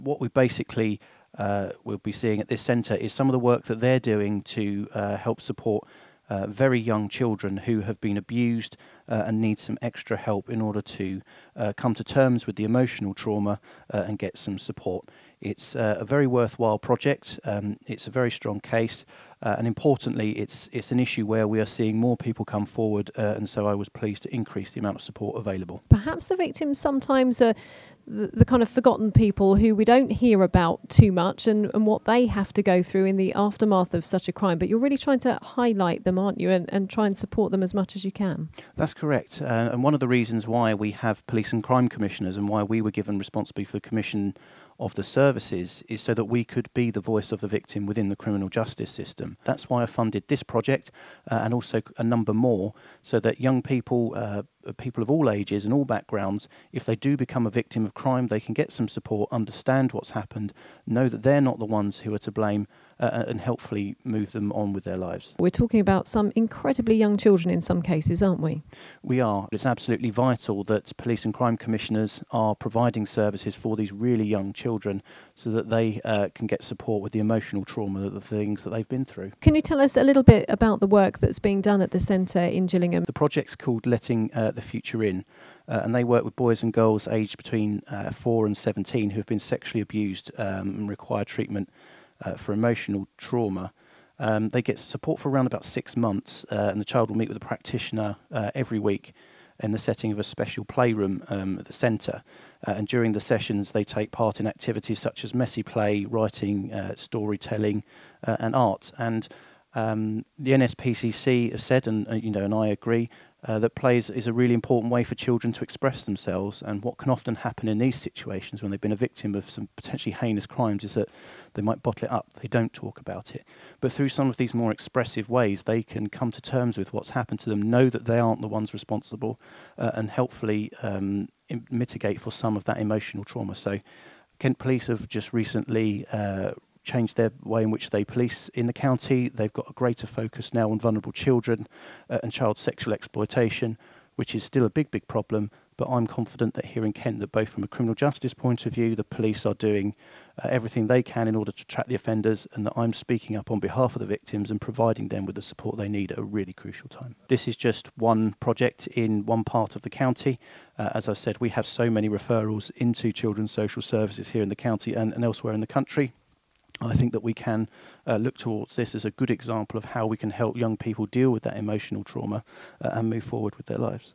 What we basically will be seeing at this centre is some of the work that they're doing to help support very young children who have been abused and need some extra help in order to come to terms with the emotional trauma and get some support. It's a very worthwhile project. It's a very strong case, and importantly, it's an issue where we are seeing more people come forward, and so I was pleased to increase the amount of support available. Perhaps the victims sometimes are the kind of forgotten people who we don't hear about too much, and what they have to go through in the aftermath of such a crime. But you're really trying to highlight them, aren't you, and try and support them as much as you can. That's correct. And one of the reasons why we have police and crime commissioners and why we were given responsibility for the commission of the services is so that we could be the voice of the victim within the criminal justice system. That's why I funded this project and also a number more, so that young people, people of all ages and all backgrounds, if they do become a victim of crime, they can get some support, understand what's happened, know that they're not the ones who are to blame, and helpfully move them on with their lives. We're talking about some incredibly young children in some cases, aren't we? We are. It's absolutely vital that police and crime commissioners are providing services for these really young children so that they can get support with the emotional trauma, the things that they've been through. Can you tell us a little bit about the work that's being done at the centre in Gillingham? The project's called Letting the Future In, and they work with boys and girls aged between 4 and 17 who have been sexually abused and require treatment for emotional trauma. They get support for around about 6 months, and the child will meet with a practitioner every week in the setting of a special playroom at the centre. And during the sessions, they take part in activities such as messy play, writing, storytelling, and art. And the NSPCC has said, and I agree, that play is a really important way for children to express themselves. And what can often happen in these situations when they've been a victim of some potentially heinous crimes is that they might bottle it up. They don't talk about it. But through some of these more expressive ways, they can come to terms with what's happened to them, know that they aren't the ones responsible, and helpfully mitigate for some of that emotional trauma. So Kent Police have just recently changed their way in which they police in the county. They've got a greater focus now on vulnerable children and child sexual exploitation, which is still a big problem. But I'm confident that here in Kent, that both from a criminal justice point of view, the police are doing everything they can in order to track the offenders, and that I'm speaking up on behalf of the victims and providing them with the support they need at a really crucial time. This is just one project in one part of the county. As I said, we have so many referrals into children's social services here in the county and elsewhere in the country. I think that we can look towards this as a good example of how we can help young people deal with that emotional trauma and move forward with their lives.